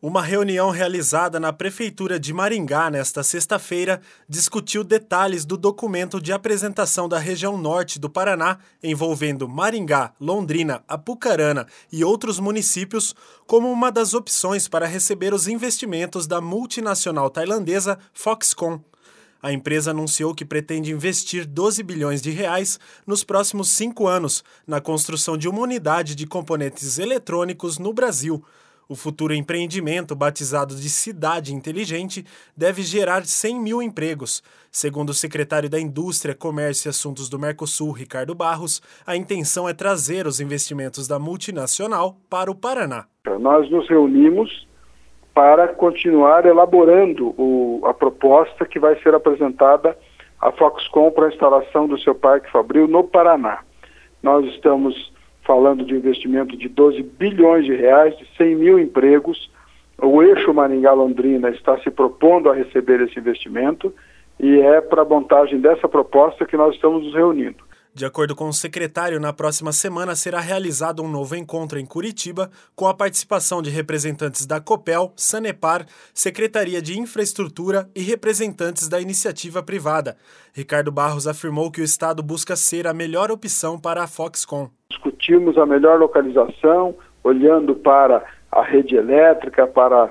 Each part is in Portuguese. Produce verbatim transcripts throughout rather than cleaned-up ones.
Uma reunião realizada na Prefeitura de Maringá nesta sexta-feira discutiu detalhes do documento de apresentação da região norte do Paraná, envolvendo Maringá, Londrina, Apucarana e outros municípios, como uma das opções para receber os investimentos da multinacional tailandesa Foxconn. A empresa anunciou que pretende investir doze bilhões de reais nos próximos cinco anos na construção de uma unidade de componentes eletrônicos no Brasil. O futuro empreendimento, batizado de Cidade Inteligente, deve gerar cem mil empregos. Segundo o secretário da Indústria, Comércio e Assuntos do Mercosul, Ricardo Barros, a intenção é trazer os investimentos da multinacional para o Paraná. Nós nos reunimos para continuar elaborando o, a proposta que vai ser apresentada à Foxconn para a instalação do seu Parque Fabril no Paraná. Nós estamos falando de investimento de doze bilhões de reais, de cem mil empregos. O eixo Maringá-Londrina está se propondo a receber esse investimento e é para a montagem dessa proposta que nós estamos nos reunindo. De acordo com o secretário, na próxima semana será realizado um novo encontro em Curitiba com a participação de representantes da Copel, Sanepar, Secretaria de Infraestrutura e representantes da iniciativa privada. Ricardo Barros afirmou que o Estado busca ser a melhor opção para a Foxconn. Discutimos a melhor localização, olhando para a rede elétrica, para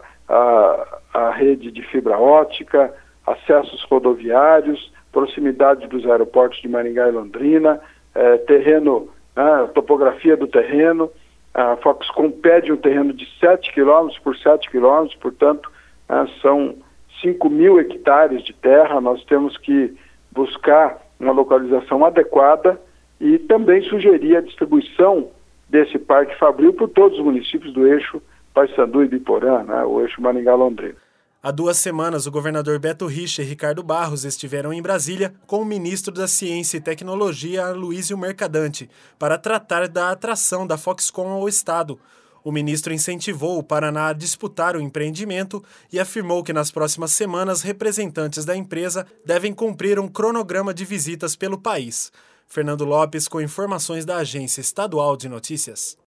a, a rede de fibra ótica, acessos rodoviários, proximidade dos aeroportos de Maringá e Londrina, eh, terreno, né, topografia do terreno. A Foxconn pede um terreno de sete quilômetros por sete quilômetros, portanto, né, são cinco mil hectares de terra. Nós temos que buscar uma localização adequada e também sugerir a distribuição desse Parque Fabril por todos os municípios do eixo Paissandu e Biporã, né, o eixo Maringá-Londrina. Há duas semanas, o governador Beto Richa e Ricardo Barros estiveram em Brasília com o ministro da Ciência e Tecnologia, Aloysio Mercadante, para tratar da atração da Foxconn ao Estado. O ministro incentivou o Paraná a disputar o empreendimento e afirmou que nas próximas semanas representantes da empresa devem cumprir um cronograma de visitas pelo país. Fernando Lopes com informações da Agência Estadual de Notícias.